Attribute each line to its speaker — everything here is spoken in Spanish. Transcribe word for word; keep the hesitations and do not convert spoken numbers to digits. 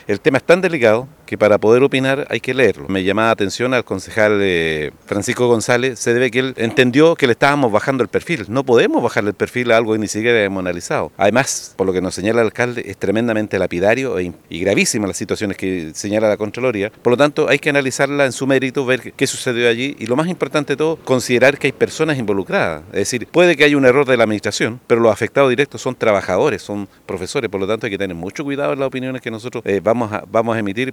Speaker 1: El tema es tan delicado que para poder opinar hay que leerlo. Me llamaba la atención al concejal eh, Francisco González, se debe que él entendió que le estábamos bajando el perfil. No podemos bajarle el perfil a algo que ni siquiera hemos analizado. Además, por lo que nos señala el alcalde, es tremendamente lapidario e, y gravísimas las situaciones que señala la Contraloría. Por lo tanto, hay que analizarla en su mérito, ver qué sucedió allí y lo más importante de todo, considerar que hay personas involucradas. Es decir, puede que haya un error de la administración, pero los afectados directos son trabajadores, son profesores. Por lo tanto, hay que tener mucho cuidado en las opiniones que nosotros eh, vamos, a, vamos a emitir.